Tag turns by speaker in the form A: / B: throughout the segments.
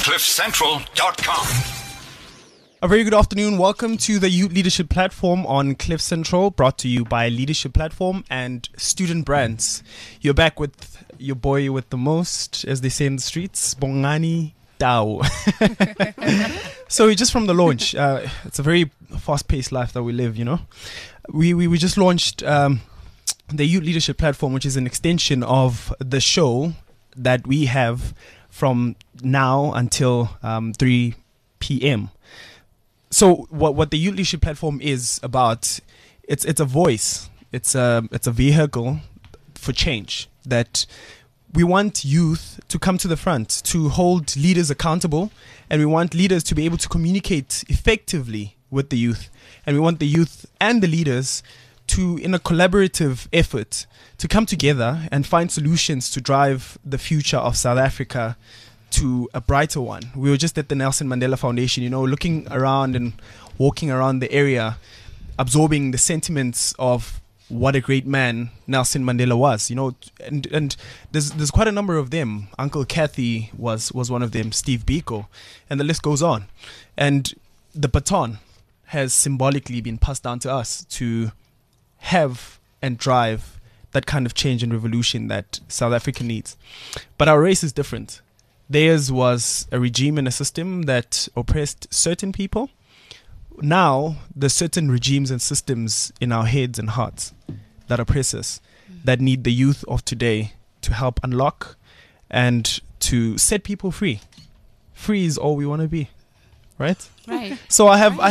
A: CliffCentral.com.
B: A very good afternoon. Welcome to the Youth Leadership Platform on Cliff Central, brought to you by Leadership Platform and Student Brands. You're back with your boy with the most, as they say in the streets, Bongani Tau. So just from the launch, it's a very fast-paced life that we live, you know. We just launched the Youth Leadership Platform, which is an extension of the show that we have from now until 3 p.m. So what the Youth Leadership Platform is about, it's a voice, it's a vehicle for change, that we want youth to come to the front, to hold leaders accountable, and we want leaders to be able to communicate effectively with the youth, and we want the youth and the leaders to, in a collaborative effort, to come together and find solutions to drive the future of South Africa to a brighter one. We were just at the Nelson Mandela Foundation, you know, looking around and walking around the area, absorbing the sentiments of what a great man Nelson Mandela was, you know, and there's quite a number of them. Uncle Kathy was one of them, Steve Biko, and the list goes on. And the baton has symbolically been passed down to us to have and drive that kind of change and revolution that South Africa needs. But our race is different. Theirs was a regime and a system that oppressed certain people. Now, there's certain regimes and systems in our heads and hearts that oppress us, that need the youth of today to help unlock and to set people free. Free is all we want to be, right?
C: Right.
B: So I have.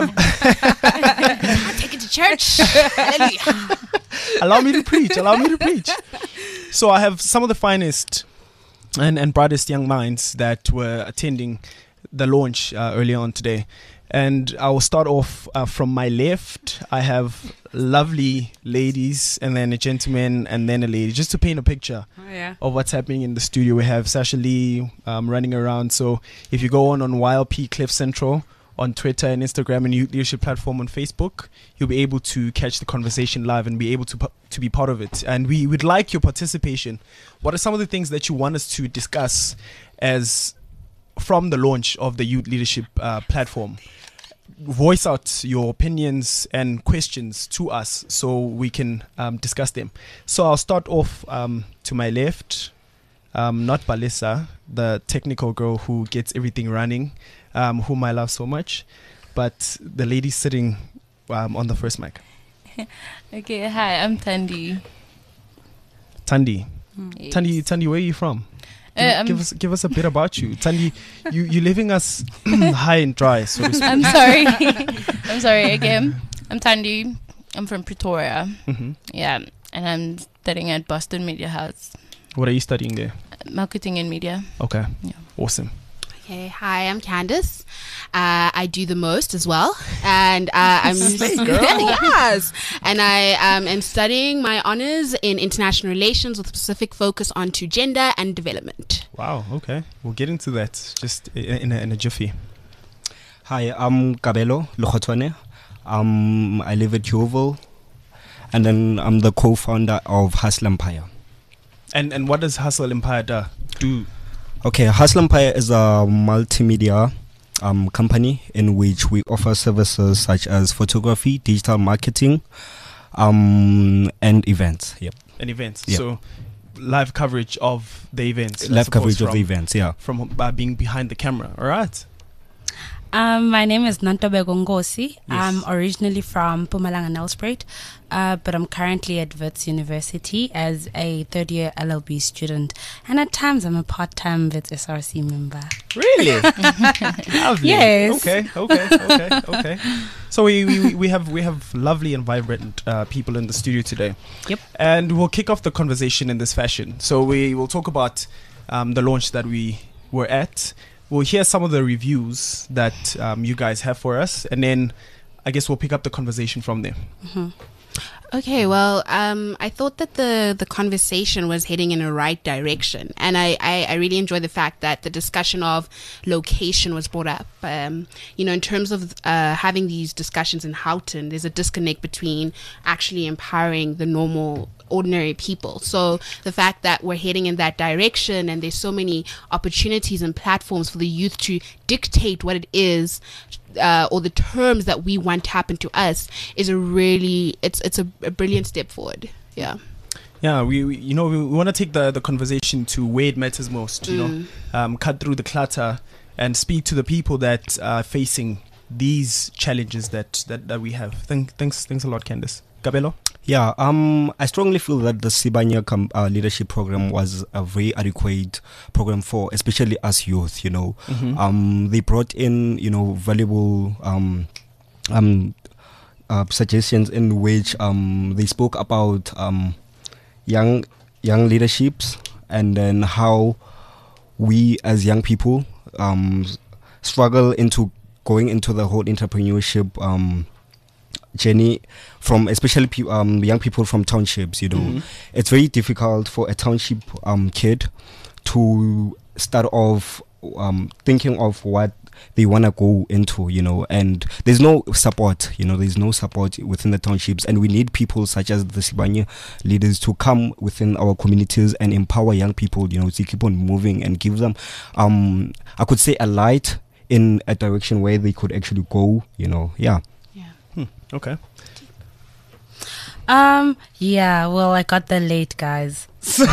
C: Take it to church. Hallelujah.
B: Allow me to preach. So I have some of the finest and brightest young minds that were attending the launch earlier on today. And I will start off from my left. I have lovely ladies and then a gentleman and then a lady, just to paint a picture of what's happening in the studio. We have Sasha Lee running around. So if you go on YLP Cliff Central on Twitter and Instagram and Youth Leadership Platform on Facebook, you'll be able to catch the conversation live and be able to be part of it. And we would like your participation. What are some of the things that you want us to discuss as from the launch of the Youth Leadership Platform? Voice out your opinions and questions to us so we can discuss them. So I'll start off to my left, not Balisa, the technical girl who gets everything running, whom I love so much, but the lady sitting on the first mic.
C: Okay, hi, I'm Thandi.
B: Thandi.
C: Yes.
B: Thandi, where are you from? Give us a bit about you. Thandi, you're leaving us high and dry, so to speak.
C: I'm sorry again. I'm Thandi. I'm from Pretoria.
B: Mm-hmm.
C: Yeah, and I'm studying at Boston Media House.
B: What are you studying there?
C: Marketing and media.
B: Okay.
C: Yeah.
B: Awesome.
D: Okay, hi, I'm Candice. I do the most as well, and I'm yes, and I am studying my honors in international relations with a specific focus onto gender and development.
B: Wow. Okay, we'll get into that just in a jiffy.
E: Hi, I'm Kabelo Lokhotwane. I live at Yeovil, and then I'm the co-founder of Hustle Empire.
B: And what does Hustle Empire do?
E: Okay, Hustle Empire is a multimedia company in which we offer services such as photography, digital marketing, and events. Yep.
B: And events.
E: Yep.
B: So live coverage of the events.
E: Live coverage of the events, yeah.
B: From being behind the camera. All right.
F: My name is Nantobeko Ngosi.
B: Yes.
F: I'm originally from Mpumalanga Nelspruit, but I'm currently at Wits University as a third-year LLB student. And at times, I'm a part-time Wits SRC member.
B: Really? Lovely.
F: Yes.
B: Okay. So we have lovely and vibrant people in the studio today.
F: Yep.
B: And we'll kick off the conversation in this fashion. So we will talk about the launch that we were at. We'll hear some of the reviews that you guys have for us, and then I guess we'll pick up the conversation from there.
F: Mm-hmm.
D: Okay, well, I thought that the conversation was heading in a right direction, and I really enjoy the fact that the discussion of location was brought up. In terms of having these discussions in Houghton, there's a disconnect between actually empowering the normal, ordinary people. So the fact that we're heading in that direction, and there's so many opportunities and platforms for the youth to dictate what it is, or the terms that we want to happen to us, is it's a brilliant step forward. Yeah.
B: Yeah, we want to take the conversation to where it matters most. Cut through the clutter and speak to the people that are facing these challenges that we have. Thanks a lot, Candice. Kabelo?
E: Yeah, I strongly feel that the Sibanya leadership program was a very adequate program for, especially us youth. They brought in, valuable suggestions in which they spoke about young leaderships, and then how we as young people struggle into going into the whole entrepreneurship journey, from especially young people from townships. It's very difficult for a township kid to start off thinking of what they want to go into, and there's no support, there's no support within the townships, and we need people such as the Sibanya leaders to come within our communities and empower young people, to keep on moving and give them, I could say, a light in a direction where they could actually go, yeah.
B: Okay.
F: Yeah, well, I got there late, guys.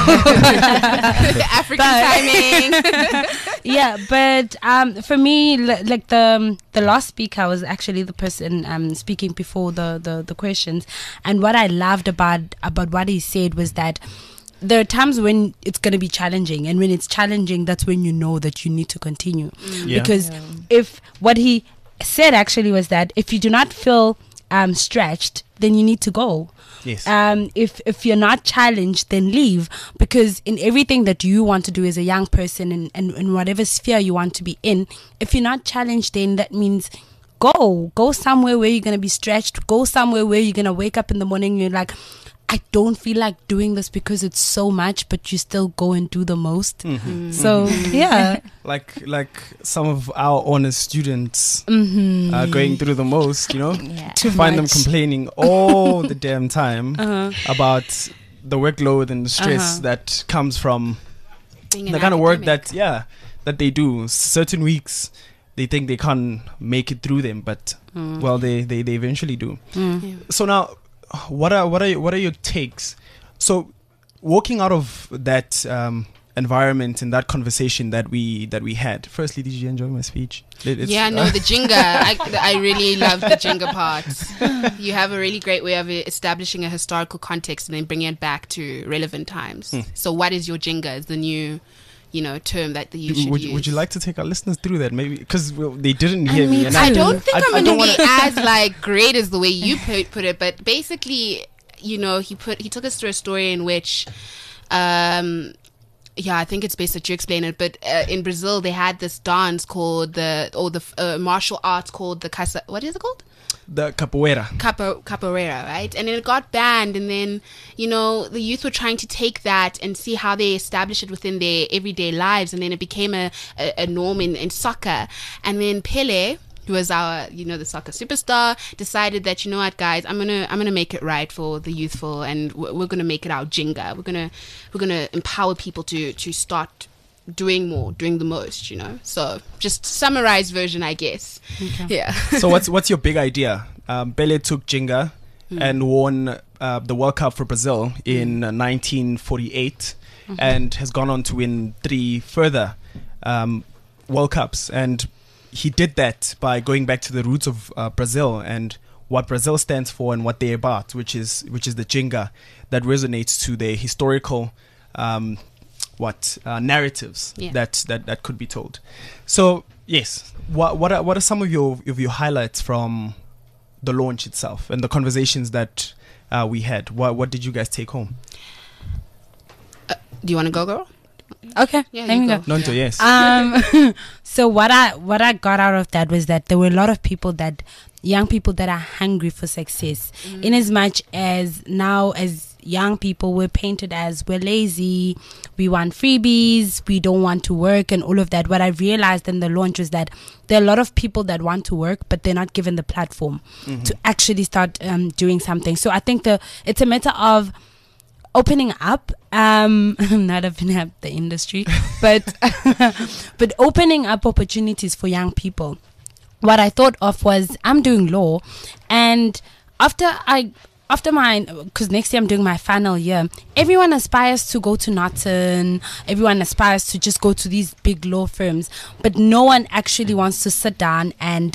D: African timing.
F: Yeah, but for me, like the last speaker was actually the person speaking before the questions, and what I loved about what he said was that there are times when it's going to be challenging, and when it's challenging, that's when you know that you need to continue. Because if what he said actually was that if you do not feel stretched, then you need to go.
B: Yes.
F: If you're not challenged, then leave, because in everything that you want to do as a young person, and in whatever sphere you want to be in, if you're not challenged, then that means go somewhere where you're going to be stretched. Go somewhere where you're going to wake up in the morning and you're like, I don't feel like doing this because it's so much, but you still go and do the most. So yeah,
B: like some of our honors students are going through the most, to find them complaining all the damn time about the workload and the stress that comes from the kind of work that they do. Certain weeks they think they can't make it through them, but well, they eventually do. So now, what are your takes? So, walking out of that environment and that conversation that we had. Firstly, did you enjoy my speech?
D: The Jenga. I really love the Jenga parts. You have a really great way of establishing a historical context and then bringing it back to relevant times. So, what is your Jenga? Is the new term that you should use.
B: Would you like to take our listeners through that? Maybe because they didn't hear me. And
D: I don't think I'm going to be as great as the way you put it, but basically, he took us through a story in which, I think it's best that you explain it. But in Brazil, they had this dance called the martial arts called the casa. What is it called?
B: The capoeira.
D: Capoeira, right? And then it got banned, and then, the youth were trying to take that and see how they establish it within their everyday lives, and then it became a norm in soccer. And then Pele, who was our, the soccer superstar, decided that, what, guys, I'm gonna make it right for the youthful, and we're gonna make it our Jenga. We're gonna empower people to start doing more, doing the most, So just summarized version, I guess. Okay. Yeah.
B: So what's your big idea? Pele took Jenga and won the World Cup for Brazil in 1948 and has gone on to win 3 further World Cups. And he did that by going back to the roots of Brazil and what Brazil stands for and what they're about, which is the Jenga that resonates to their historical narratives that could be told. So yes, what are some of your highlights from the launch itself and the conversations that we had? What did you guys take home?
D: Do you want to go, girl?
F: Okay,
D: yeah,
F: let me go.
B: Nonto, yes.
F: So what I got out of that was that there were a lot of people that young people that are hungry for success. In as much as now as young people we're painted as we're lazy, we want freebies, we don't want to work and all of that. What I realized in the launch was that there are a lot of people that want to work, but they're not given the platform to actually start doing something. So I think it's a matter of opening up, not opening up the industry, but but opening up opportunities for young people. What I thought of was I'm doing law, and after because next year I'm doing my final year, everyone aspires to go to Norton, everyone aspires to just go to these big law firms, but no one actually wants to sit down and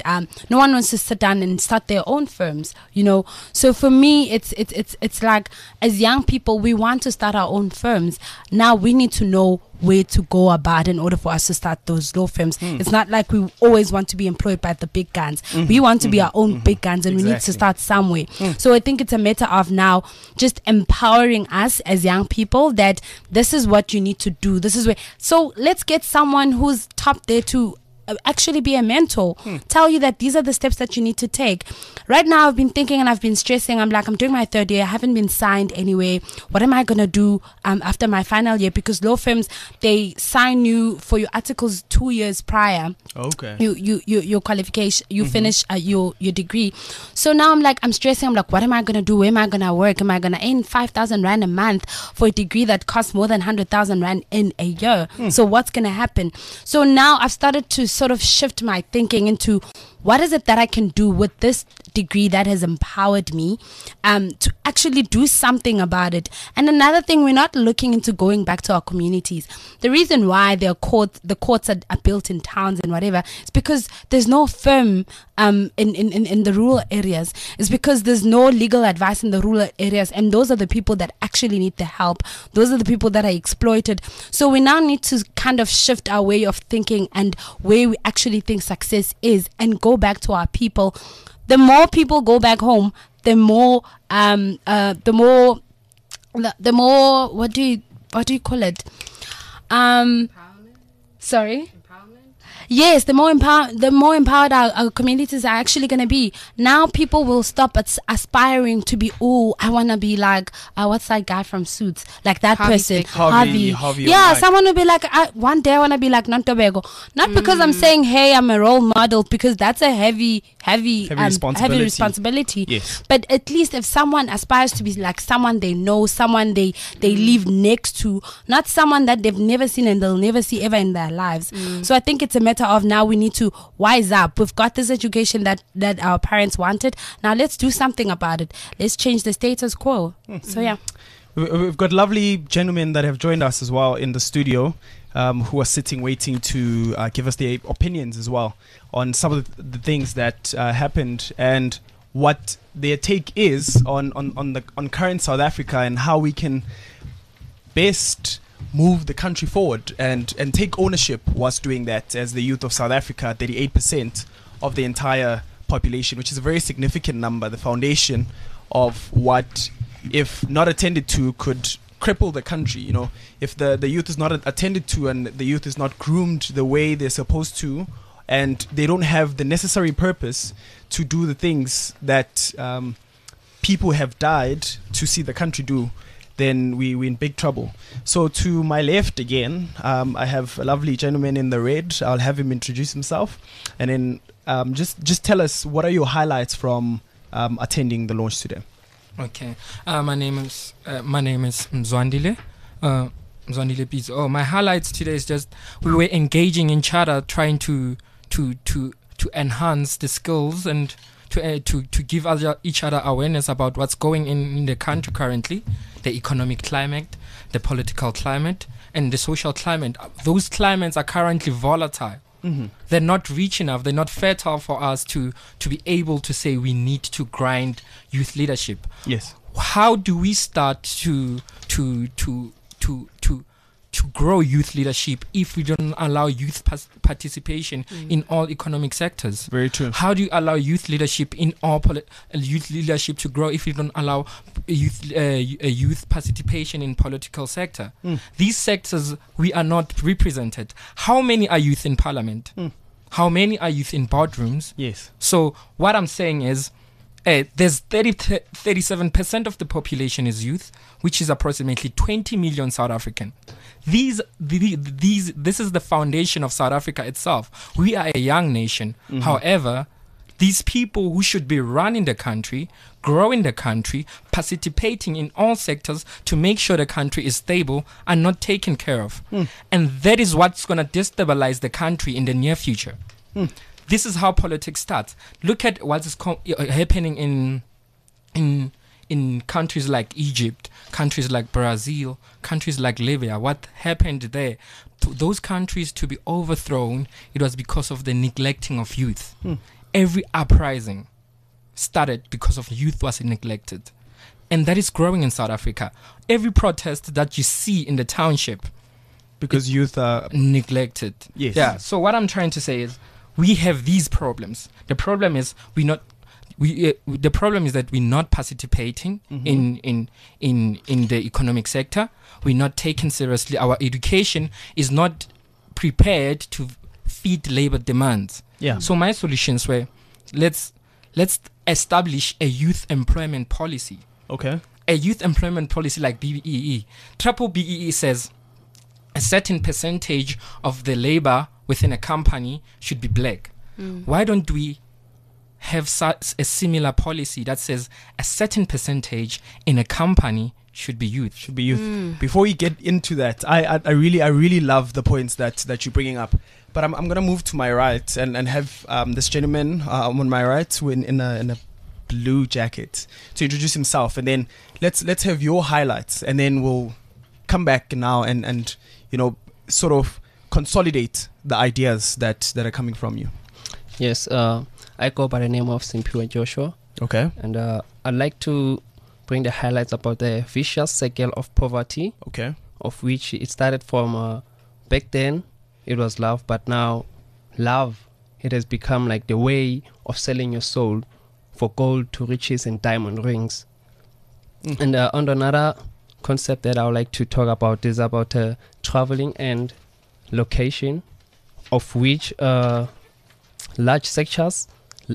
F: start their own firms, you know. So for me, it's like, as young people, we want to start our own firms. Now we need to know where to go about in order for us to start those law firms. It's not like we always want to be employed by the big guns. We want to be our own big guns, and we need to start somewhere. So I think it's a matter of now just empowering us as young people that this is what you need to do. This is where. So let's get someone who's top there to actually be a mentor, tell you that these are the steps that you need to take. Right now I've been thinking and I've been stressing. I'm doing my third year, I haven't been signed anyway. What am I going to do after my final year? Because law firms, they sign you for your articles 2 years prior.
B: Okay.
F: Your qualification, you finish your degree. So now I'm stressing. What am I going to do? Where am I going to work? Am I going to earn 5,000 Rand a month for a degree that costs more than 100,000 Rand in a year? So what's going to happen? So now I've started to sort of shift my thinking into what is it that I can do with this degree that has empowered me to actually do something about it. And another thing, we're not looking into going back to our communities. The reason why the courts are built in towns and whatever is because there's no firm in the rural areas. It's because there's no legal advice in the rural areas, and those are the people that actually need the help. Those are the people that are exploited. So we now need to kind of shift our way of thinking and where we actually think success is, and go back to our people. The more people go back home, the more what do you call it? Sorry. Yes, the more empowered our communities are actually going to be. Now people will stop aspiring to be, I want to be like, what's that guy from Suits? Like that person. Harvey. Yeah, someone will be like, one day I want to be like Nontobego. Not because I'm saying, hey, I'm a role model, because that's a heavy responsibility.
B: Yes.
F: But at least if someone aspires to be like someone they know, someone they live next to, not someone that they've never seen and they'll never see ever in their lives. So I think it's a matter of now we need to wise up. We've got this education that our parents wanted. Now let's do something about it. Let's change the status quo. So yeah.
B: We've got lovely gentlemen that have joined us as well in the studio, who are sitting waiting to give us their opinions as well on some of the things that happened and what their take is on current South Africa and how we can best move the country forward and take ownership whilst doing that. As the youth of South Africa, 38% of the entire population, which is a very significant number, the foundation of what, if not attended to, could cripple the country. You know, if the youth is not attended to and the youth is not groomed the way they're supposed to, and they don't have the necessary purpose to do the things that people have died to see the country do, then we're in big trouble. So to my left again, I have a lovely gentleman in the red. I'll have him introduce himself, and then just tell us, what are your highlights from attending the launch today?
A: Okay, my name is Mzwandile. Mzwandile Pizo. My highlights today is just we were engaging each other, trying to enhance the skills and to give each other awareness about what's going in the country currently, the economic climate, the political climate, and the social climate. Those climates are currently volatile. They're not rich enough, they're not fertile for us to be able to say we need to grind youth leadership.
B: Yes.
A: How do we start to grow youth leadership if we don't allow youth participation in all economic sectors?
B: Very true.
A: How do you allow youth leadership in all youth leadership to grow if you don't allow youth participation in political sector? These sectors, we are not represented. How many are youth in parliament? How many are youth in boardrooms?
B: Yes.
A: So what I'm saying is, there's 37% of the population is youth, which is approximately 20 million South African. This is the foundation of South Africa itself. We are a young nation. However, these people who should be running the country, growing the country, participating in all sectors to make sure the country is stable, are not taken care of. And that is what's going to destabilize the country in the near future. This is how politics starts. Look at what is happening in countries like Egypt, countries like Brazil, countries like Libya. What happened there? Those countries to be overthrown, it was because of the neglecting of youth. Every uprising started because of youth was neglected. And that is growing in South Africa. Every protest that you see in the township,
B: Because youth are
A: neglected.
B: Yes.
A: Yeah. So what I'm trying to say is, we have these problems. The problem is the problem is that we're not participating in the economic sector. We're not taken seriously. Our education is not prepared to feed labor demands.
B: Yeah.
A: So my solutions were, let's establish a youth employment policy.
B: Okay.
A: A youth employment policy like BEE. Triple BEE says a certain percentage of the labor within a company should be black. Why don't we have a similar policy that says a certain percentage in a company should be youth?
B: Should be youth. Before we get into that, I really love the points that you're bringing up. But I'm gonna move to my right and have this gentleman on my right who in a blue jacket to introduce himself, and then let's have your highlights, and then we'll come back now and sort of consolidate the ideas that are coming from you.
G: Yes, I go by the name of Simpiwe Joshua.
B: Okay.
G: And I'd like to bring the highlights about the vicious cycle of poverty.
B: Okay.
G: Of which it started from back then it was love, but now love, it has become like the way of selling your soul for gold to riches and diamond rings. And on another concept that I would like to talk about is about traveling and location, of which large sections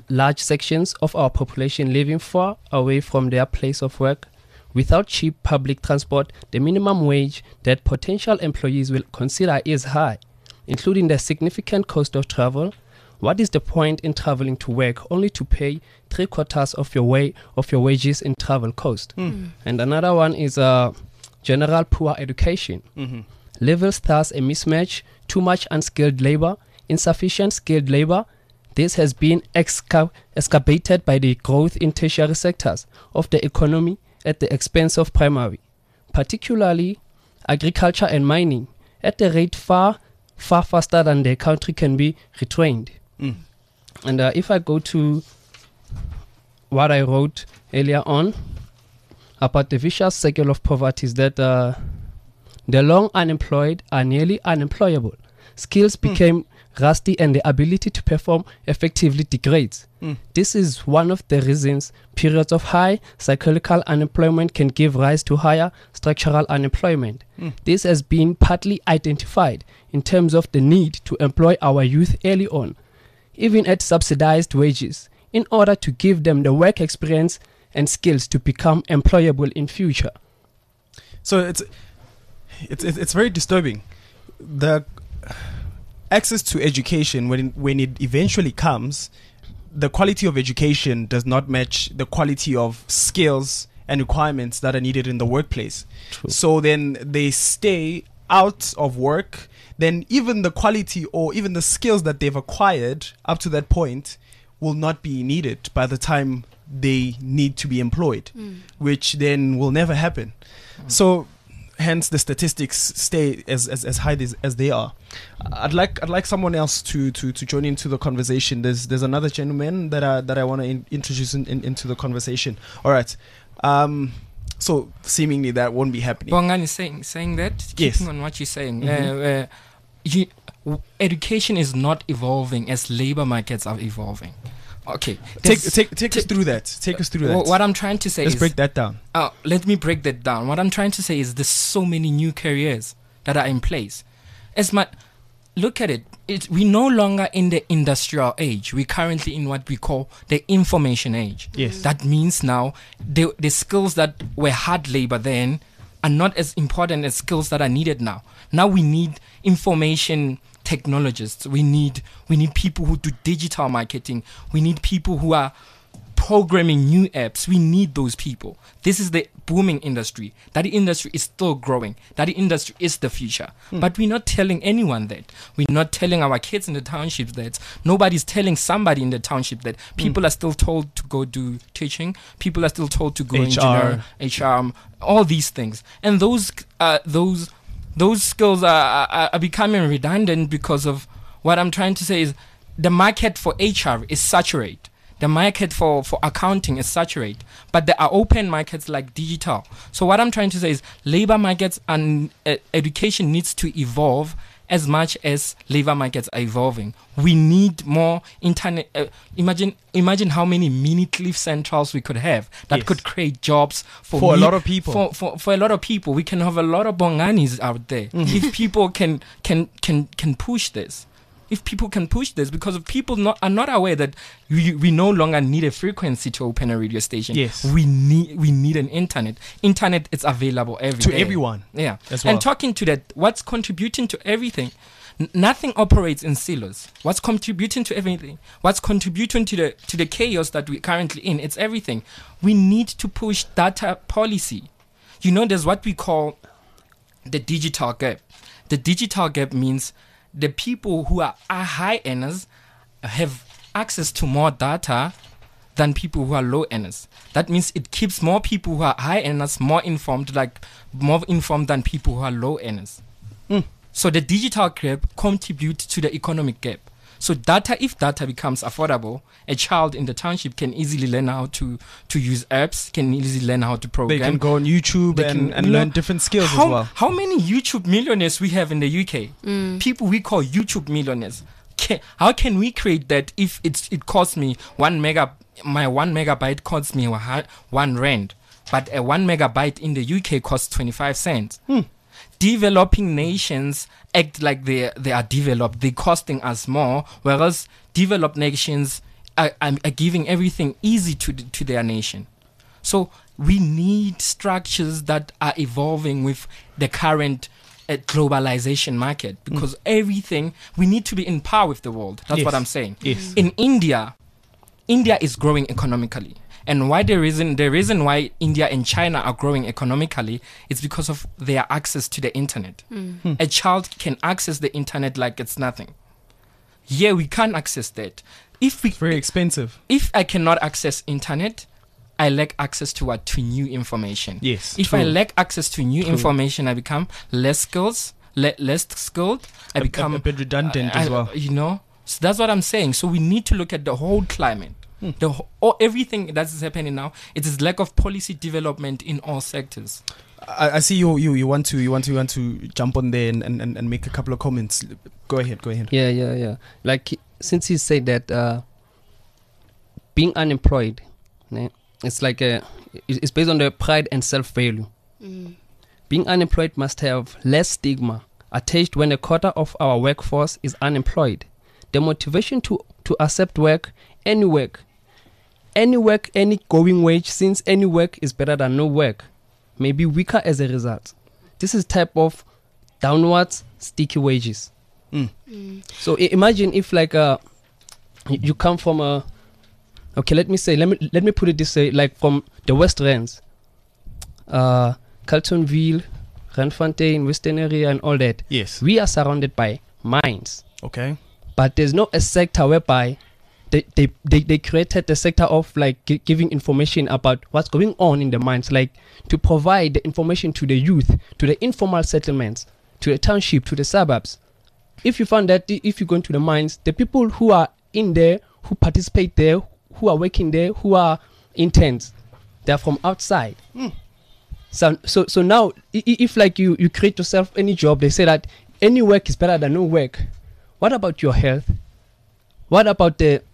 G: of our population living far away from their place of work. Without cheap public transport, the minimum wage that potential employees will consider is high, including the significant cost of travel. What is the point in traveling to work only to pay 3/4 of your wages in travel cost? And another one is general poor education. Levels thus a mismatch, too much unskilled labor, insufficient skilled labor. This has been exacerbated by the growth in tertiary sectors of the economy at the expense of primary, particularly agriculture and mining, at a rate far faster than the country can be retrained. And if I go to what I wrote earlier on about the vicious cycle of poverty, is that the long unemployed are nearly unemployable. Skills became rusty and the ability to perform effectively degrades. This is one of the reasons periods of high cyclical unemployment can give rise to higher structural unemployment. This has been partly identified in terms of the need to employ our youth early on, even at subsidized wages, in order to give them the work experience and skills to become employable in future.
B: So it's very disturbing. The access to education, when it eventually comes, the quality of education does not match the quality of skills and requirements that are needed in the workplace.
G: True.
B: So then they stay out of work. Then even the quality or even the skills that they've acquired up to that point will not be needed by the time they need to be employed, which then will never happen. So hence the statistics stay as high as they are. I'd like someone else to join into the conversation. There's another gentleman that I want to introduce into the conversation. All right. So seemingly that won't be happening.
A: Bongani saying that,
B: Yes.
A: keeping on what you're saying, education is not evolving as labor markets are evolving. Okay,
B: Take us through that. Take us through that.
A: What I'm trying to say
B: Let's
A: is,
B: break that down.
A: let me break that down. What I'm trying to say is there's so many new careers that are in place. look at it. We're no longer in the industrial age. We're currently in what we call the information age.
B: Yes.
A: That means now the skills that were hard labor then are not as important as skills that are needed now. Now we need information technologists. We need people who do digital marketing. We need people who are programming new apps. We need those people. This is the booming industry. That industry is still growing. That industry is the future. But we're not telling anyone that. We're not telling our kids in the townships that. Nobody's telling somebody in the township that. People are still told to go do teaching. People are still told to go engineer, HR, all these things. And those skills are becoming redundant because of what I'm trying to say is the market for HR is saturated. The market for accounting is saturated, but there are open markets like digital. So what I'm trying to say is labor markets and education needs to evolve as much as labor markets are evolving. We need more internet. Imagine how many mini cliff centrals we could have that could create jobs for
B: a lot of people.
A: For a lot of people, we can have a lot of bonganis out there if people can push this. If people can push this, because if people are not aware that we no longer need a frequency to open a radio station.
B: Yes.
A: We need an internet. Internet is available
B: to everyone.
A: Yeah.
B: As well.
A: And talking to that, what's contributing to everything? Nothing operates in silos. What's contributing to everything? What's contributing to the chaos that we're currently in? It's everything. We need to push data policy. There's what we call the digital gap. The digital gap means the people who are high earners have access to more data than people who are low earners. That means it keeps more people who are high earners more informed than people who are low earners. So the digital gap contributes to the economic gap. So if data becomes affordable, a child in the township can easily learn how to use apps, can easily learn how to program.
B: They can go on YouTube and learn different skills as well.
A: How many YouTube millionaires we have in the UK? People we call YouTube millionaires. How can we create that if it costs me my 1 megabyte costs me 1 rand, but a 1 megabyte in the UK costs 25 cents? Developing nations act like they are developed. They're costing us more, whereas developed nations are giving everything easy to their nation. So we need structures that are evolving with the current globalization market, because everything, we need to be in par with the world. That's what I'm saying.
B: Yes.
A: In India is growing economically. And the reason why India and China are growing economically is because of their access to the internet. A child can access the internet like it's nothing. Yeah, we can't access that.
B: It's very expensive.
A: If I cannot access internet, I lack access to new information.
B: Yes.
A: If I lack access to new information, I become less skilled. I become
B: a bit redundant as well.
A: So that's what I'm saying. So we need to look at the whole climate. Everything that is happening now, it is lack of policy development in all sectors.
B: I see you want to jump on there and make a couple of comments. Go ahead.
G: Yeah. Like, since he said that being unemployed, it's like it's based on the pride and self-value. Being unemployed must have less stigma attached when a quarter of our workforce is unemployed. The motivation to accept any going wage, since any work is better than no work, may be weaker as a result. This is type of downwards sticky wages. So imagine if you come from let me put it this way, like from the West Rand, Carltonville, Randfontein, Western area and all that.
B: Yes.
G: We are surrounded by mines.
B: Okay.
G: But there's no a sector whereby they created the sector of giving information about what's going on in the mines, like to provide the information to the youth, to the informal settlements, to the township, to the suburbs. If you find that if you go into the mines, the people who are in there, who participate there, who are working there, who are interns, they're from outside. So now if you create yourself any job, they say that any work is better than no work. What about your health? What about the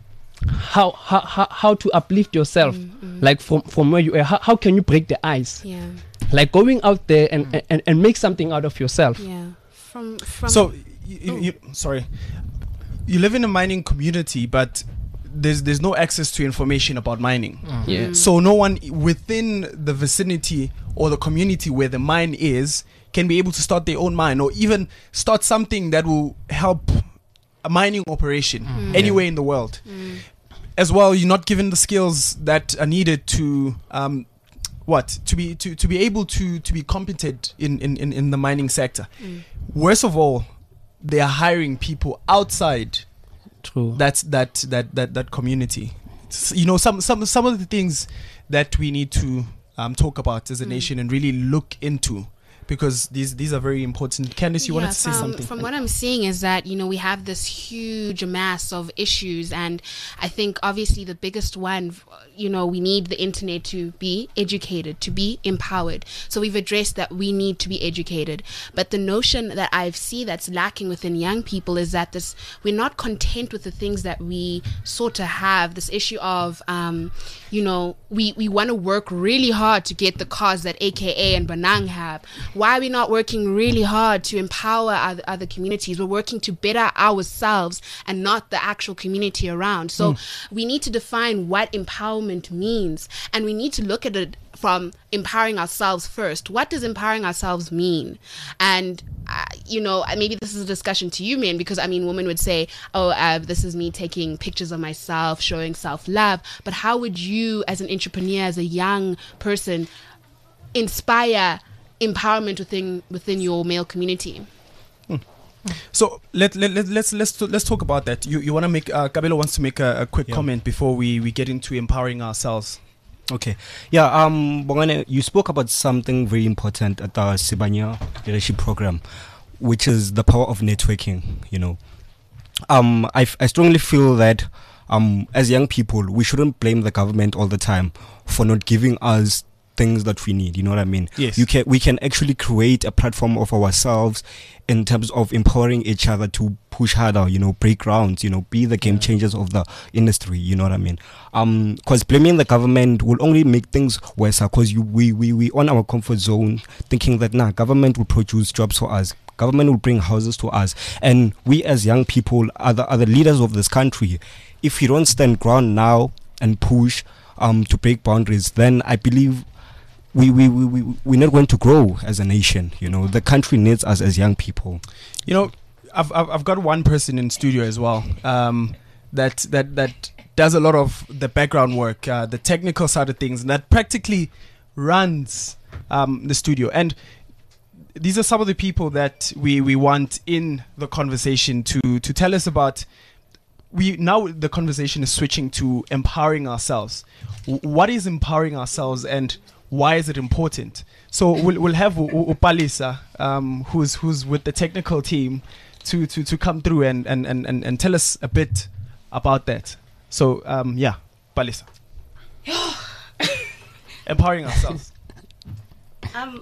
G: how to uplift yourself, like from where you are? How can you break the ice?
D: Yeah.
G: Like going out there and make something out of yourself.
D: Yeah. From
B: So sorry, you live in a mining community, but there's no access to information about mining.
G: Yeah.
B: So no one within the vicinity or the community where the mine is can be able to start their own mine, or even start something that will help a mining operation anywhere in the world. As well, you're not given the skills that are needed to to be able to be competent in the mining sector. Worst of all, they are hiring people outside
G: True.
B: that community. You know, some of the things that we need to talk about as a nation and really look into, because these are very important. Candice, you wanted to say something?
D: From what I'm seeing is that, we have this huge mass of issues, and I think obviously the biggest one, we need the internet to be educated, to be empowered. So we've addressed that we need to be educated. But the notion that I see that's lacking within young people is that we're not content with the things that we sort of have. This issue of, we want to work really hard to get the cause that AKA and Banang have. Why are we not working really hard to empower other communities? We're working to better ourselves and not the actual community around. So we need to define what empowerment means, and we need to look at it from empowering ourselves first. What does empowering ourselves mean? And maybe this is a discussion to you, men, because women would say, this is me taking pictures of myself, showing self-love. But how would you, as an entrepreneur, as a young person, inspire empowerment within your male community?
B: So let's talk about that. You want to make Kabelo wants to make a quick comment before we get into empowering ourselves.
E: Okay. Yeah, Bongane, you spoke about something very important at the Sibanya leadership program, which is the power of networking, I strongly feel that as young people, we shouldn't blame the government all the time for not giving us things that we need. You know what I mean?
B: Yes.
E: We can actually create a platform of ourselves in terms of empowering each other to push harder, break grounds, be the game changers of the industry. You know what I mean? Because blaming the government will only make things worse, because we on our comfort zone thinking that government will produce jobs for us. Government will bring houses to us, and we as young people are the leaders of this country. If we don't stand ground now and push to break boundaries, then I believe we're not going to grow as a nation. The country needs us as young people.
B: I've got one person in studio as well that does a lot of the background work, the technical side of things, and that practically runs the studio. And these are some of the people that we want in the conversation to tell us about. Now the conversation is switching to empowering ourselves. What is empowering ourselves, and why is it important? So we'll have Upalisa, who's with the technical team, to come through and tell us a bit about that. So Palisa. Empowering ourselves.
F: I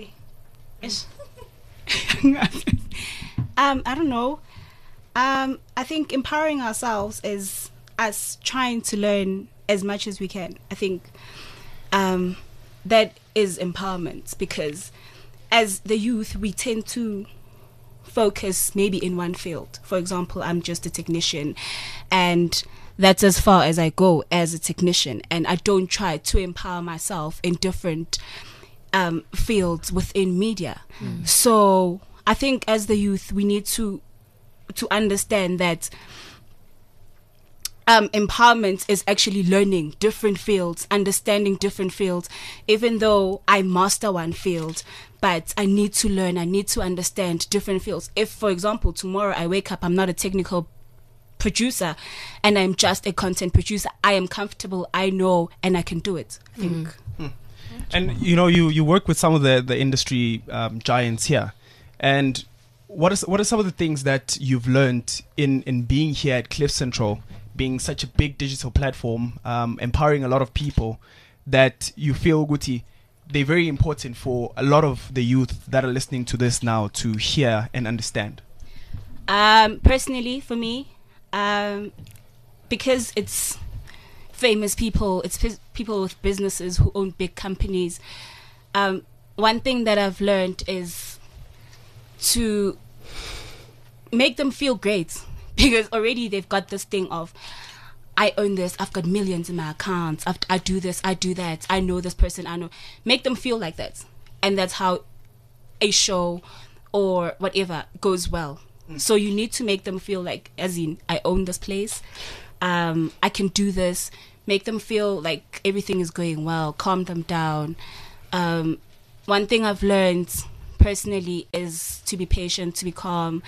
F: don't know. I think empowering ourselves is us trying to learn as much as we can. I think that is empowerment, because as the youth, we tend to focus maybe in one field. For example, I'm just a technician, and that's as far as I go as a technician, and I don't try to empower myself in different fields within media. So I think as the youth, we need to understand that empowerment is actually learning different fields, understanding different fields. Even though I master one field, but I need to learn, I need to understand different fields. If, for example, tomorrow I wake up, I'm not a technical producer and I'm just a content producer, I am comfortable, I know, and I can do it, I think.
B: And you work with some of the industry giants here, and what are some of the things that you've learned in being here at Cliff Central, being such a big digital platform, empowering a lot of people, that you feel, Guti, they're very important for a lot of the youth that are listening to this now to hear and understand?
F: Personally, for me, because it's famous people, it's people with businesses who own big companies, one thing that I've learned is to
H: make them feel great because already they've got this thing of, I own this, I've got millions in my accounts, I do this, I do that, I know this person, I know. Make them feel like that. And that's how a show or whatever goes well. So you need to make them feel like, as in, I own this place, I can do this. Make them feel like everything is going well, calm them down. One thing I've learned personally is to be patient, to be calm,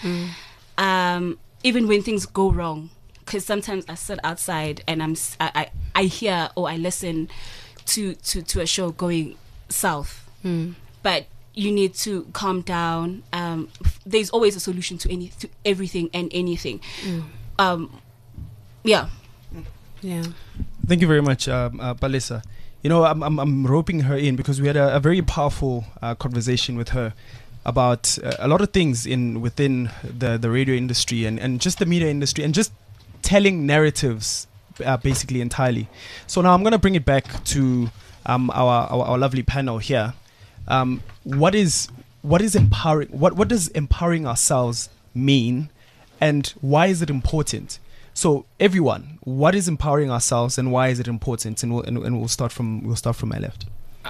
H: even when things go wrong. Because sometimes I sit outside and I hear or I listen to a show going south. But you need to calm down. There's always a solution to everything and anything. Yeah.
B: Thank you very much, Palesa. You know, I'm roping her in because we had a very powerful conversation with her about a lot of things within the radio industry and just the media industry and just telling narratives basically entirely. So now I'm going to bring it back to our lovely panel here. What is empowering? What does empowering ourselves mean, and why is it important? So everyone, what is empowering ourselves, and why is it important? And we'll start from my left.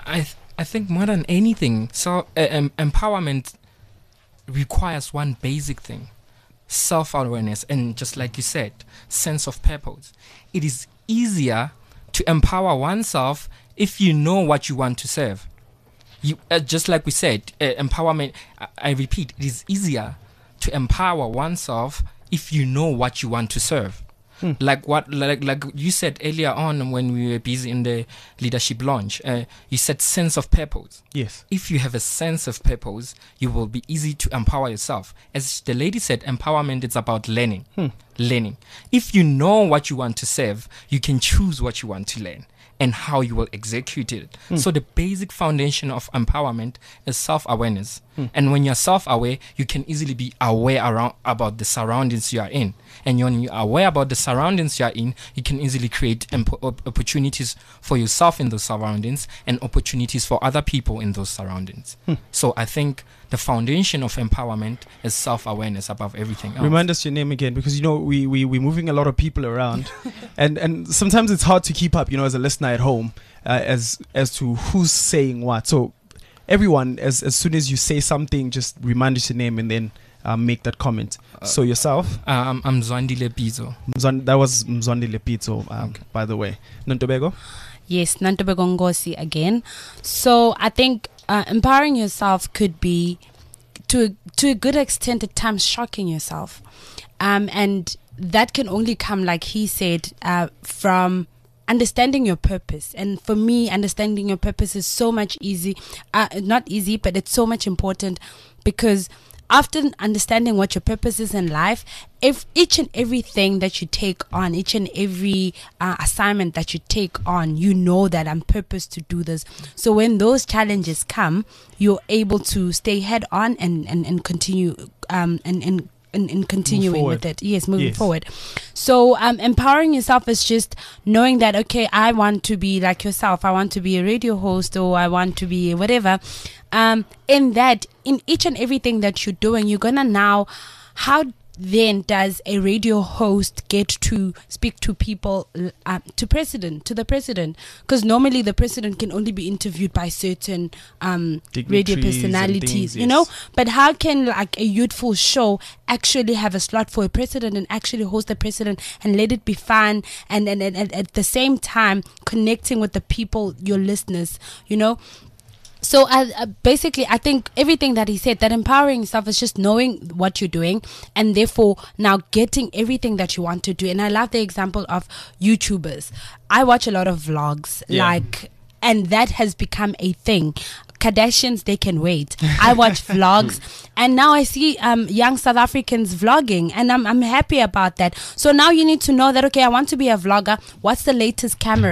A: I think more than anything, so empowerment requires one basic thing: self-awareness, and just like you said, sense of purpose. It is easier to empower oneself if you know what you want to serve. You just like we said, empowerment. I repeat, it is easier to empower oneself if you know what you want to serve. Like you said earlier on when we were busy in the leadership launch, you said sense of purpose.
B: Yes.
A: If you have a sense of purpose, you will be easy to empower yourself. As the lady said, empowerment is about learning. Learning. If you know what you want to serve, you can choose what you want to learn and how you will execute it. So the basic foundation of empowerment is self-awareness. And when you're self-aware, you can easily be aware about the surroundings you are in. And when you're aware about the surroundings you are in, you can easily create opportunities for yourself in those surroundings and opportunities for other people in those surroundings. So I think the foundation of empowerment is self-awareness above everything else.
B: Remind us your name again, because you know we're moving a lot of people around, and sometimes it's hard to keep up. You know, as a listener at home, as to who's saying what. So everyone, as soon as you say something, just remind us your name and then make that comment. So yourself?
A: I'm Mzwandile Pizo.
B: That was Mzwandile Pizo, by the way. Nontobeko?
F: Yes, Nontobeko Ngosi again. So I think empowering yourself could be, to a good extent, at times shocking yourself. And that can only come, like he said, from understanding your purpose. And for me, understanding your purpose is so much not easy, but it's so much important, because after understanding what your purpose is in life, if each and everything that you take on, each and every assignment that you take on, you know that I'm purposed to do this. So when those challenges come, you're able to stay head on and continue and continuing with it. Yes, moving forward. So empowering yourself is just knowing that, okay, I want to be like yourself. I want to be a radio host, or I want to be whatever. In each and everything that you're doing, you're gonna now, how then does a radio host get to speak to people, to the president? Because normally the president can only be interviewed by certain radio personalities, things, you know. But how can like a youthful show actually have a slot for a president and actually host the president and let it be fun and at the same time connecting with the people, your listeners, you know? So basically, I think everything that he said, that empowering yourself is just knowing what you're doing and therefore now getting everything that you want to do. And I love the example of YouTubers. I watch a lot of vlogs, and that has become a thing. Kardashians, they can wait. I watch vlogs, and now I see young South Africans vlogging, and I'm happy about that. So now you need to know that, okay, I want to be a vlogger. What's the latest camera?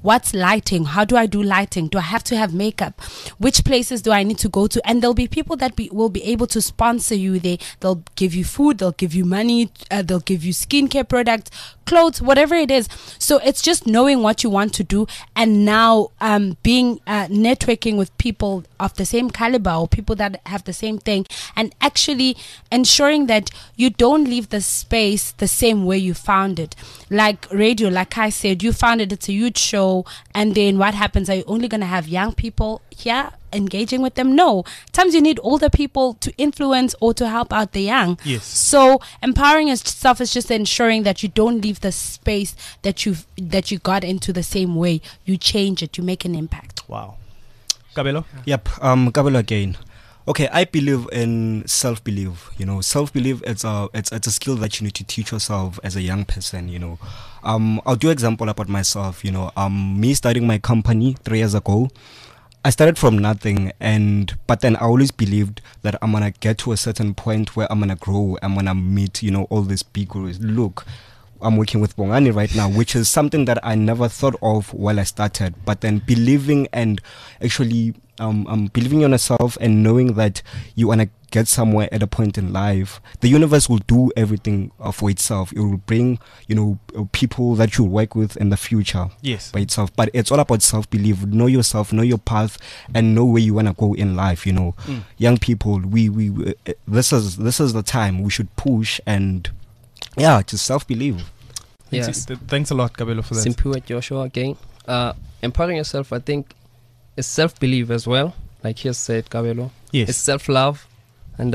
F: what's lighting? How do I do lighting? Do I have to have makeup? Which places do I need to go to? And there'll be people that will be able to sponsor you. They'll give you food, they'll give you money, they'll give you skincare products, clothes, whatever it is. So it's just knowing what you want to do, and now being networking with people of the same caliber or people that have the same thing, and actually ensuring that you don't leave the space the same way you found it. Like radio, like I said, you found it, it's a huge show, and then what happens? Are you only going to have young people here engaging with them? No. Sometimes you need older people to influence or to help out the young.
B: Yes.
F: So empowering yourself is just ensuring that you don't leave the space that you got into the same way. You change it, you make an impact.
B: Wow. Kabelo?
E: Yep, Kabelo again. Okay, I believe in self-belief. Self-belief, it's a skill that you need to teach yourself as a young person, I'll do an example about myself, me starting my company 3 years ago. I started from nothing, but then I always believed that I'm gonna get to a certain point where I'm gonna grow, I'm gonna meet, all these big gurus. Look, I'm working with Bongani right now, which is something that I never thought of while I started. But then believing and actually believing in yourself and knowing that you want to get somewhere at a point in life, the universe will do everything for itself. It will bring, people that you work with in the future.
B: Yes.
E: By itself. But it's all about self-belief. Know yourself, know your path, and know where you want to go in life. Young people, we this is the time we should push and just self-believe.
G: Yes.
B: Thanks a lot, Kabelo, for that.
G: Simple with Joshua again. Empowering yourself, I think, is self-belief as well. Like he said, Kabelo.
B: Yes.
G: It's self-love. And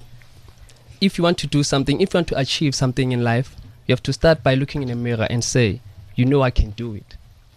G: if you want to do something, if you want to achieve something in life, you have to start by looking in a mirror and say, I can do it.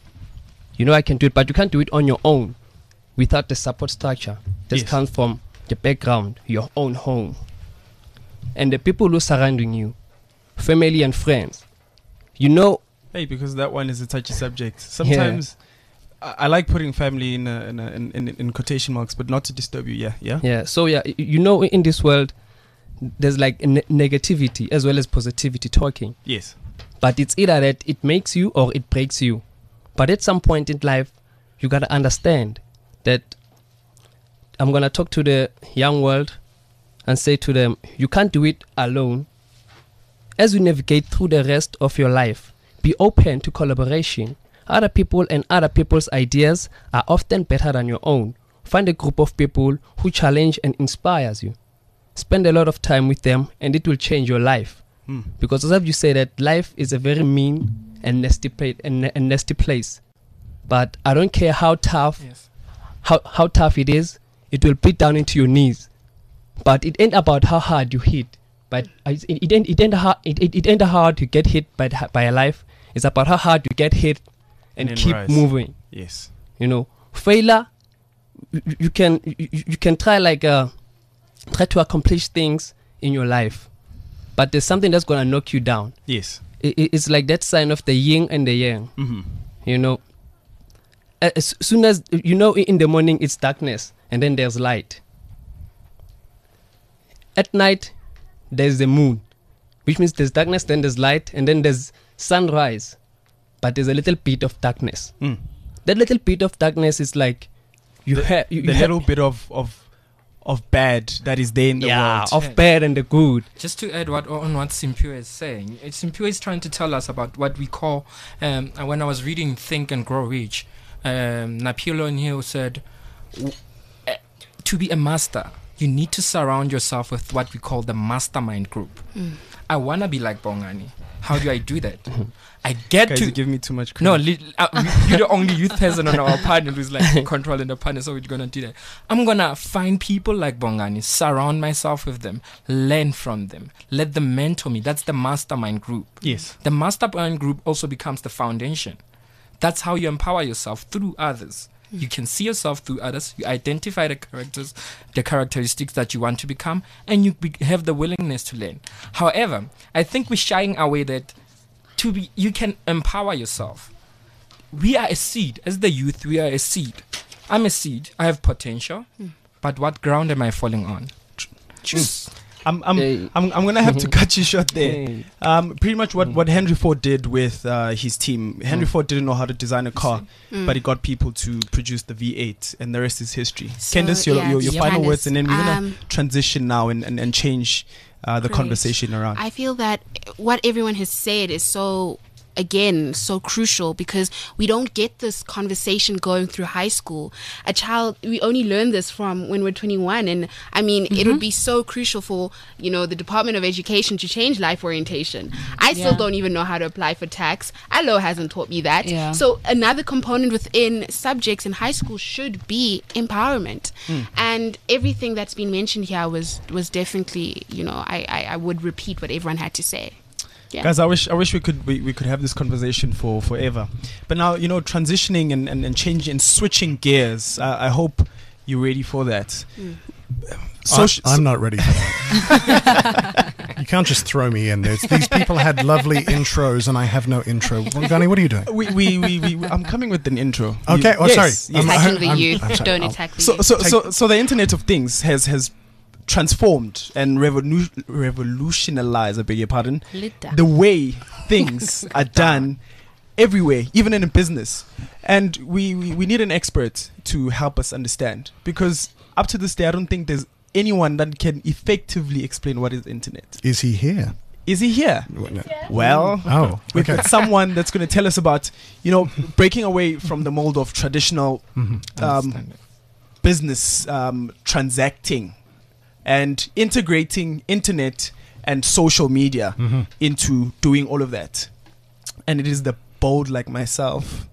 G: I can do it, but you can't do it on your own without the support structure. This comes from the background, your own home. And the people who are surrounding you, family and friends.
B: Hey, because that one is a touchy subject. Sometimes I like putting family in quotation marks, but not to disturb you. Yeah.
G: So in this world, there's like negativity as well as positivity talking.
B: Yes.
G: But it's either that it makes you or it breaks you. But at some point in life, you gotta understand that I'm gonna talk to the young world and say to them, you can't do it alone. As you navigate through the rest of your life, be open to collaboration. Other people and other people's ideas are often better than your own. Find a group of people who challenge and inspires you. Spend a lot of time with them, and it will change your life. Because as you say that life is a very mean and nasty place. But I don't care how tough, how tough it is. It will beat down into your knees. But it ain't about how hard you hit. But it ain't hard to get hit by a life. It's about how hard you get hit and keep
B: rise.
G: moving.
B: Yes.
G: Failure. You can try try to accomplish things in your life, but there's something that's gonna knock you down.
B: Yes.
G: It's like that sign of the yin and the yang.
B: Mm-hmm.
G: As soon as in the morning it's darkness and then there's light. At night there's the moon, which means there's darkness, then there's light, and then there's sunrise, but there's a little bit of darkness. That little bit of darkness is like the
B: little bit of bad that is there in the world.
G: Of bad and the good.
A: Just to add on what Simpio is saying, Simpio is trying to tell us about what we call, when I was reading Think and Grow Rich, Napoleon Hill said, to be a master, you need to surround yourself with what we call the mastermind group. I want to be like Bongani. How do I do that? I get
B: Guys,
A: to
B: you give me too much credit.
A: No, you're the only youth person on our panel who's like controlling the panel, so we're gonna do that. I'm gonna find people like Bongani, surround myself with them, learn from them, let them mentor me. That's the mastermind group.
B: Yes.
A: The mastermind group also becomes the foundation. That's how you empower yourself through others. You can see yourself through others. You identify the characteristics that you want to become, and you have the willingness to learn. However, I think we're shying away that you can empower yourself. We are a seed. As the youth, we are a seed. I'm a seed. I have potential. But what ground am I falling on?
B: I'm gonna have to cut you short there. Pretty much what Henry Ford did with his team. Henry Ford didn't know how to design a car, but he got people to produce the V8, and the rest is history.
D: So,
B: Candice, your final
D: Candice,
B: words, and then we're gonna transition now and change the
D: Great.
B: conversation around.
D: I feel that what everyone has said is so crucial, because we don't get this conversation going through high school. We only learn this from when we're 21, and I mean, it would be so crucial for, the Department of Education to change life orientation. I still don't even know how to apply for tax. Allo hasn't taught me that.
C: Yeah.
D: So another component within subjects in high school should be empowerment. And everything that's been mentioned here was definitely, I would repeat what everyone had to say. Yeah.
B: Guys, I wish we could have this conversation for forever. But now, transitioning and changing and switching gears. I hope you're ready for that.
I: I'm not ready for that. You can't just throw me in. These people had lovely intros, and I have no intro. Bongani, what are you doing?
B: I'm coming with an intro.
I: Okay.
B: Yes,
I: Sorry.
B: yes.
D: Attacking the youth.
I: I'm sorry.
D: Don't attack the youth.
B: So the Internet of Things has transformed and revolutionized, I beg your pardon, the way things are done everywhere, even in a business. And we need an expert to help us understand, because up to this day, I don't think there's anyone that can effectively explain what is internet.
I: Is he here?
B: Is he here? Well, we've got someone that's going to tell us about, breaking away from the mold of traditional business transacting, and integrating internet and social media into doing all of that. And it is the bold like myself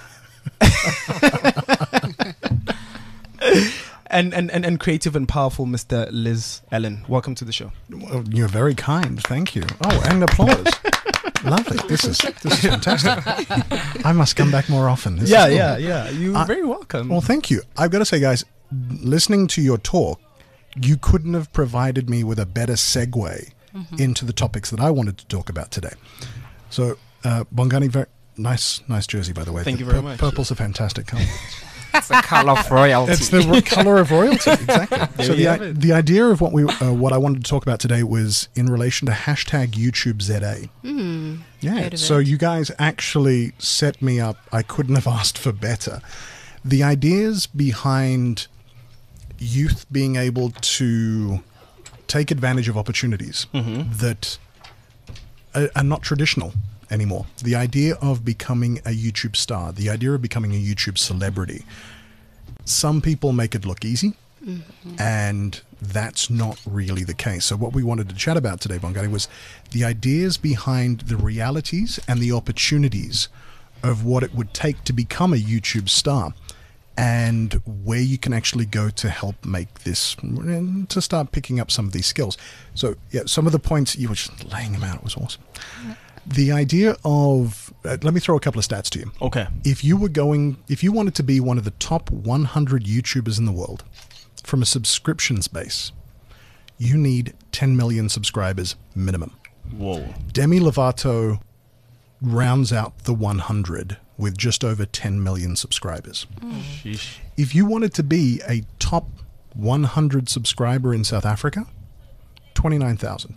B: and creative and powerful Mr. Liz Allen. Welcome to the show.
I: Well, you're very kind. Thank you. Oh, and applause. Lovely. This is fantastic. I must come back more often.
B: Yeah. You're very welcome.
I: Well, thank you. I've got to say, guys, listening to your talk, you couldn't have provided me with a better segue into the topics that I wanted to talk about today. So, Bongani, very nice jersey, by the way.
B: Thank you very much.
I: Purple's a fantastic color.
A: It's the color of royalty.
I: It's the color of royalty, exactly. So the idea of what I wanted to talk about today was in relation to hashtag YouTube ZA. Yeah. So you guys actually set me up. I couldn't have asked for better. The ideas behind youth being able to take advantage of opportunities that are not traditional anymore. The idea of becoming a YouTube star, the idea of becoming a YouTube celebrity. Some people make it look easy, and that's not really the case. So what we wanted to chat about today, Bongani, was the ideas behind the realities and the opportunities of what it would take to become a YouTube star, and where you can actually go to help make this, to start picking up some of these skills. So, yeah, some of the points, you were just laying them out. It was awesome. The idea of, let me throw a couple of stats to you.
B: Okay.
I: If you wanted to be one of the top 100 YouTubers in the world from a subscriptions base, you need 10 million subscribers minimum.
B: Whoa.
I: Demi Lovato rounds out the 100 with just over 10 million subscribers.
B: Sheesh.
I: If you wanted to be a top 100 subscriber in South Africa, 29,000.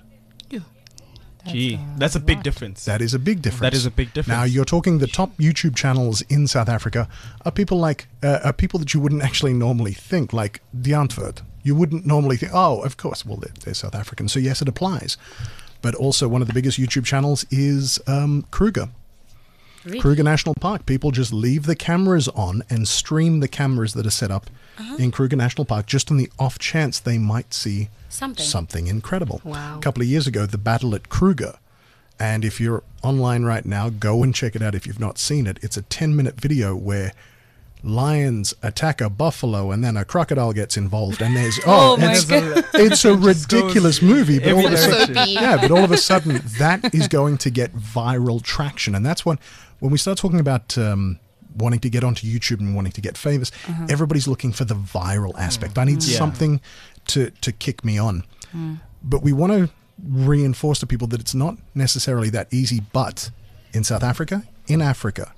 B: Gee, that's a big difference.
I: That is a big difference.
B: That is a big difference.
I: Now, you're talking the top YouTube channels in South Africa are people that you wouldn't actually normally think, like the Antwoord. You wouldn't normally think, oh, of course, well, they're South African, so yes, it applies. But also one of the biggest YouTube channels is Kruger. Really? Kruger National Park. People just leave the cameras on and stream the cameras that are set up in Kruger National Park, just on the off chance they might see something incredible.
D: Wow.
I: A couple of years ago, the battle at Kruger. And if you're online right now, go and check it out if you've not seen it. It's a 10-minute video where lions attack a buffalo and then a crocodile gets involved. And there's, it's a ridiculous movie. But all of a sudden, but all of a sudden, that is going to get viral traction. And that's when we start talking about wanting to get onto YouTube and wanting to get famous, everybody's looking for the viral aspect. I need something to kick me on. But we want to reinforce to people that it's not necessarily that easy. But in South Africa, in Africa,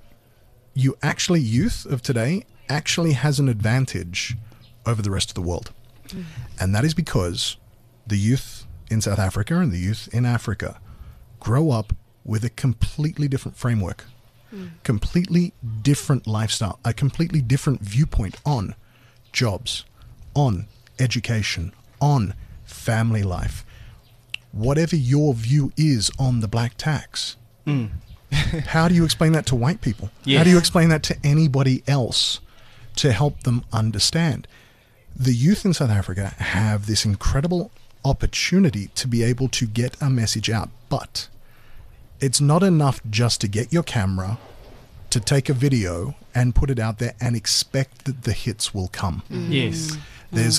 I: youth of today actually has an advantage over the rest of the world. And that is because the youth in South Africa and the youth in Africa grow up with a completely different framework, completely different lifestyle, a completely different viewpoint on jobs, on education, on family life. Whatever your view is on the black tax, how do you explain that to white people?
B: Yes.
I: How do you explain that to anybody else to help them understand? The youth in South Africa have this incredible opportunity to be able to get a message out, but it's not enough just to get your camera, to take a video and put it out there and expect that the hits will come.
B: Yes.
I: There's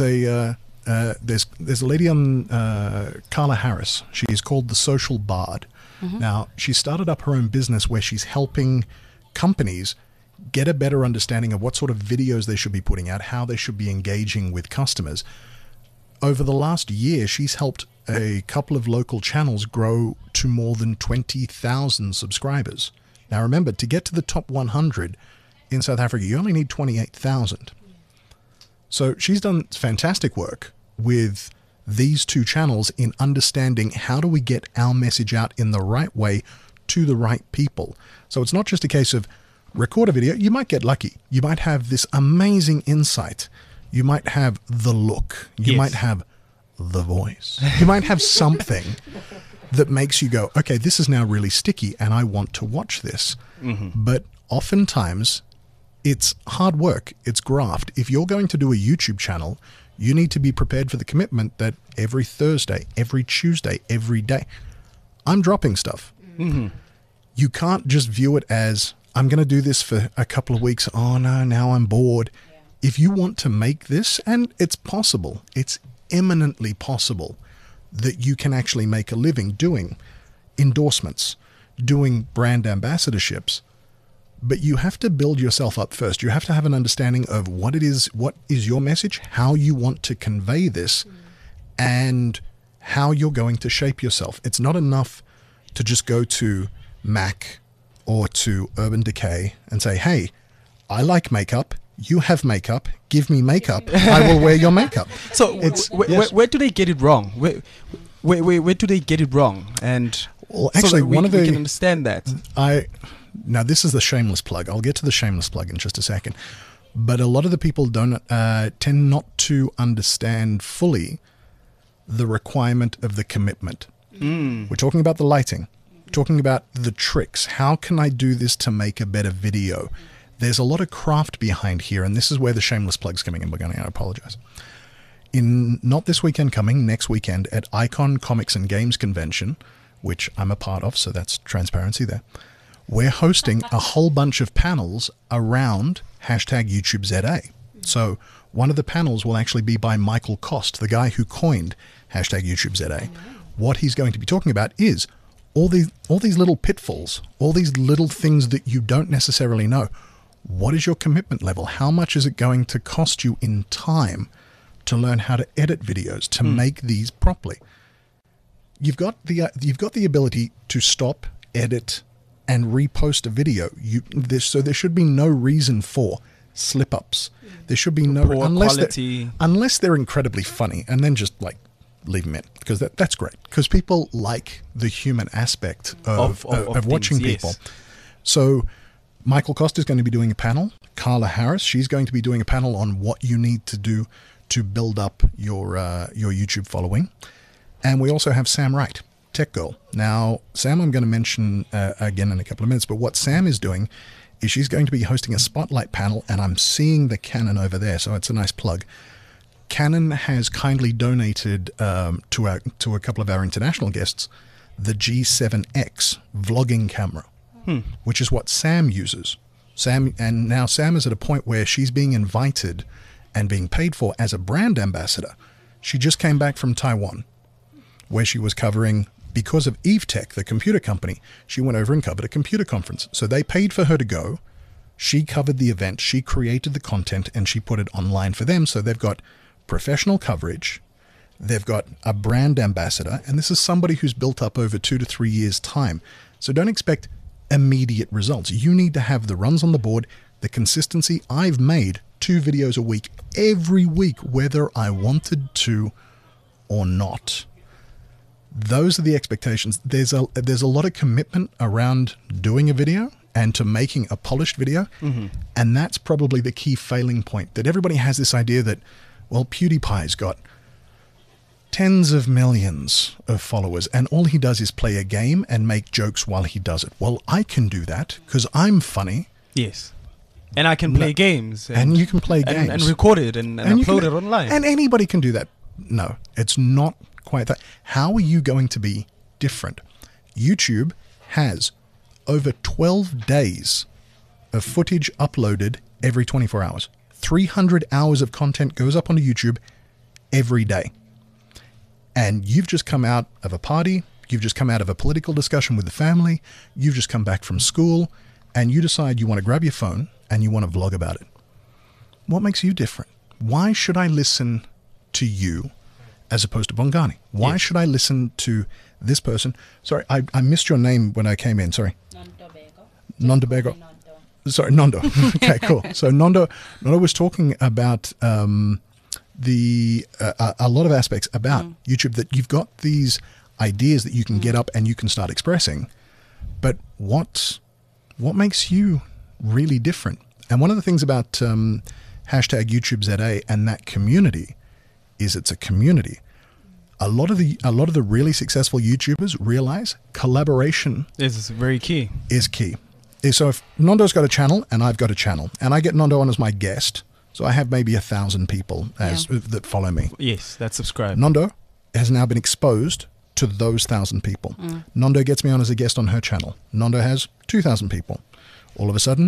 I: a lady on Carla Harris. She is called the Social Bard. Now, she started up her own business where she's helping companies get a better understanding of what sort of videos they should be putting out, how they should be engaging with customers. Over the last year, she's helped a couple of local channels grow to more than 20,000 subscribers. Now, remember, to get to the top 100 in South Africa, you only need 28,000. So she's done fantastic work with these two channels in understanding how do we get our message out in the right way to the right people. So it's not just a case of record a video. You might get lucky. You might have this amazing insight. You might have the look. You might have the voice. You might have something that makes you go, okay, this is now really sticky and I want to watch this. But oftentimes it's hard work. It's graft. If you're going to do a YouTube channel, you need to be prepared for the commitment that every Thursday, every Tuesday, every day, I'm dropping stuff. You can't just view it as, I'm going to do this for a couple of weeks. Oh no, now I'm bored. If you want to make this, and it's possible, it's eminently possible that you can actually make a living doing endorsements, doing brand ambassadorships, but you have to build yourself up first. You have to have an understanding of what is your message, how you want to convey this, and how you're going to shape yourself. It's not enough to just go to Mac or to Urban Decay and say, hey, I like makeup. You have makeup. Give me makeup. I will wear your makeup.
B: So where do they get it wrong? Where do they get it wrong? And
I: well, actually,
B: so we can understand that.
I: Now, this is the shameless plug. I'll get to the shameless plug in just a second. But a lot of the people tend not to understand fully the requirement of the commitment. We're talking about the lighting, talking about the tricks. How can I do this to make a better video? There's a lot of craft behind here, and this is where the shameless plug's coming in. I apologize. In not this weekend coming, next weekend at Icon Comics and Games Convention, which I'm a part of, so that's transparency there. We're hosting a whole bunch of panels around hashtag YouTubeZA. So one of the panels will actually be by Michael Kost, the guy who coined hashtag YouTubeZA. What he's going to be talking about is all these little pitfalls, all these little things that you don't necessarily know. What is your commitment level? How much is it going to cost you in time to learn how to edit videos, to make these properly? You've got the ability to stop, edit, and repost a video. So there should be no reason for slip-ups. There should be no unless they're incredibly funny, and then just like leave them in, because that's great, because people like the human aspect of watching
B: things,
I: people.
B: Yes.
I: So Michael Kost is going to be doing a panel. Carla Harris, she's going to be doing a panel on what you need to do to build up your YouTube following. And we also have Sam Wright, Tech Girl. Now, Sam I'm going to mention again in a couple of minutes, but what Sam is doing is she's going to be hosting a spotlight panel, and I'm seeing the Canon over there, so it's a nice plug. Canon has kindly donated to a couple of our international guests the G7X vlogging camera, which is what Sam uses. And now Sam is at a point where she's being invited and being paid for as a brand ambassador. She just came back from Taiwan, where she was covering, because of Eve Tech, the computer company, she went over and covered a computer conference. So they paid for her to go. She covered the event, she created the content, and she put it online for them. So they've got professional coverage, they've got a brand ambassador, and this is somebody who's built up over 2 to 3 years' time. So don't expect immediate results. You need to have the runs on the board, the consistency. I've made 2 videos a week, every week, whether I wanted to or not. Those are the expectations. There's a lot of commitment around doing a video and to making a polished video. And that's probably the key failing point, that everybody has this idea that, well, PewDiePie's got tens of millions of followers and all he does is play a game and make jokes while he does it. Well, I can do that because I'm funny.
B: Yes. And I can play games.
I: And you can play games.
B: And record it and upload it online.
I: And anybody can do that. No, it's not quite that. How are you going to be different? YouTube has over 12 days of footage uploaded every 24 hours. 300 hours of content goes up onto YouTube every day. And you've just come out of a party, you've just come out of a political discussion with the family, you've just come back from school, and you decide you want to grab your phone and you want to vlog about it. What makes you different? Why should I listen to you as opposed to Bongani? Why should I listen to this person? Sorry, I missed your name when I came in. Sorry. Nondo Bego. Sorry, Nondo. Okay, cool. So Nondo was talking about a lot of aspects about YouTube, that you've got these ideas that you can get up and you can start expressing. But what makes you really different? And one of the things about hashtag YouTube ZA and that community is it's a community. A lot of the really successful YouTubers realize collaboration
B: is very key.
I: Is key. So if Nondo's got a channel and I've got a channel and I get Nondo on as my guest, so I have maybe 1,000 people that follow me.
B: Yes, that's subscribed.
I: Nondo has now been exposed to those 1,000 people. Nondo gets me on as a guest on her channel. Nondo has 2,000 people. All of a sudden,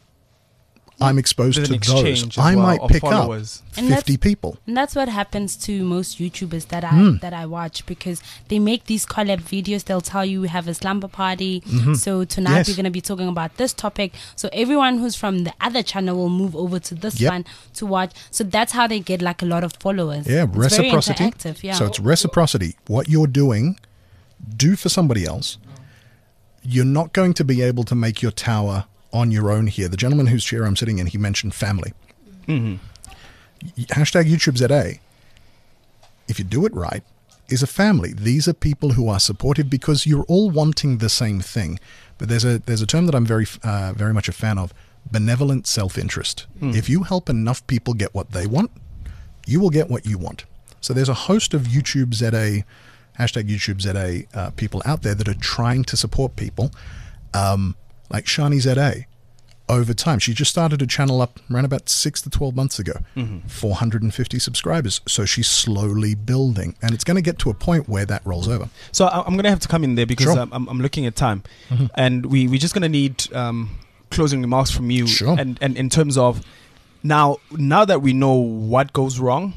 I: I'm exposed to those. I might pick up 50 people.
F: And that's what happens to most YouTubers that I watch, because they make these collab videos. They'll tell you we have a slumber party. So tonight we're going to be talking about this topic. So everyone who's from the other channel will move over to this one to watch. So that's how they get like a lot of followers.
I: Yeah,
F: it's
I: reciprocity.
F: Very interactive, yeah.
I: So it's reciprocity. What you're doing, do for somebody else. You're not going to be able to make your tower on your own here. The gentleman whose chair I'm sitting in, he mentioned family. Hashtag YouTube ZA, if you do it right, is a family. These are people who are supportive because you're all wanting the same thing. But there's a term that I'm very much a fan of: benevolent self-interest. If you help enough people get what they want, you will get what you want. So there's a host of YouTube ZA, hashtag YouTube ZA people out there that are trying to support people. Like Shani ZA, over time, she just started a channel up around about 6 to 12 months ago, 450 subscribers. So she's slowly building, and it's going to get to a point where that rolls over.
B: So I'm going to have to come in there because I'm looking at time, and we're just going to need closing remarks from you.
I: Sure.
B: And in terms of now that we know what goes wrong,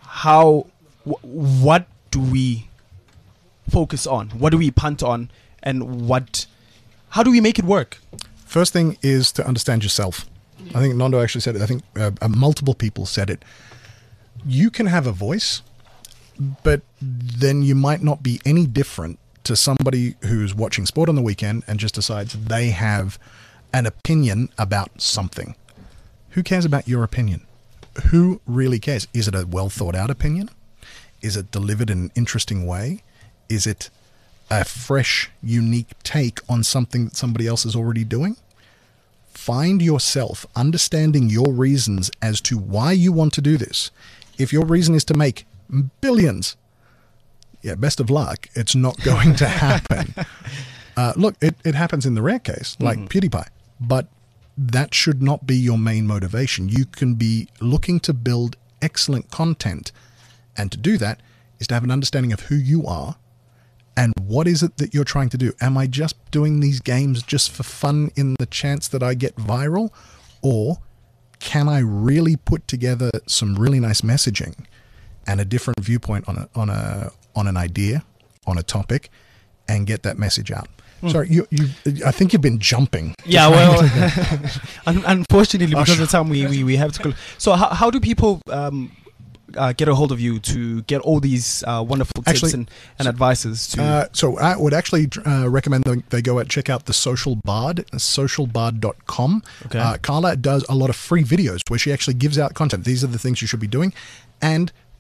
B: what do we focus on? What do we punt on? And how do we make it work?
I: First thing is to understand yourself. I think Nondo actually said it. I think multiple people said it. You can have a voice, but then you might not be any different to somebody who's watching sport on the weekend and just decides they have an opinion about something. Who cares about your opinion? Who really cares? Is it a well thought out opinion? Is it delivered in an interesting way? Is it a fresh, unique take on something that somebody else is already doing? Find yourself understanding your reasons as to why you want to do this. If your reason is to make billions, best of luck. It's not going to happen. Look, it happens in the rare case, like PewDiePie, but that should not be your main motivation. You can be looking to build excellent content, and to do that is to have an understanding of who you are and what is it that you're trying to do. Am I just doing these games just for fun in the chance that I get viral, or can I really put together some really nice messaging and a different viewpoint on an idea, on a topic, and get that message out? Sorry, I think you've been jumping.
B: Yeah, well, unfortunately, because of the time we have to go. So how do people get a hold of you to get all these wonderful tips and advices?
I: So I would actually recommend they go and check out the Social Bard, socialbard.com. Okay. Carla does a lot of free videos where she actually gives out content. These are the things you should be doing. And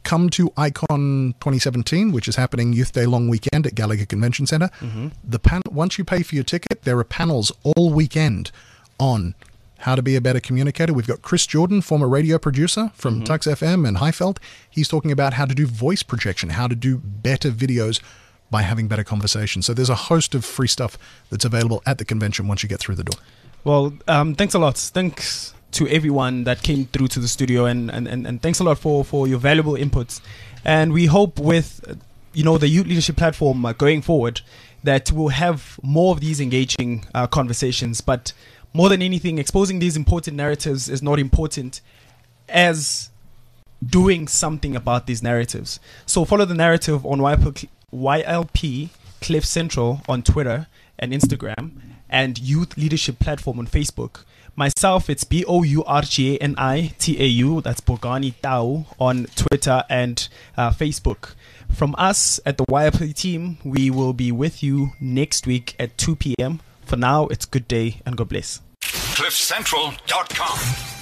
I: come to Icon 2017, which is happening Youth Day long weekend at Gallagher Convention Centre. Once you pay for your ticket, there are panels all weekend on how to be a better communicator. We've got Chris Jordan, former radio producer from Tux FM and Highveld. He's talking about how to do voice projection, how to do better videos by having better conversations. So there's a host of free stuff that's available at the convention once you get through the door.
B: Well, thanks a lot. Thanks to everyone that came through to the studio, and thanks a lot for your valuable inputs. And we hope with the Youth Leadership Platform going forward that we'll have more of these engaging conversations. But more than anything, exposing these important narratives is not important as doing something about these narratives. So follow the narrative on YLP Cliff Central on Twitter and Instagram, and Youth Leadership Platform on Facebook. Myself, it's BOURGANITAU, that's Bongani Tau, on Twitter and Facebook. From us at the YLP team, we will be with you next week at 2 p.m. For now, it's good day and God bless.
J: CliffCentral.com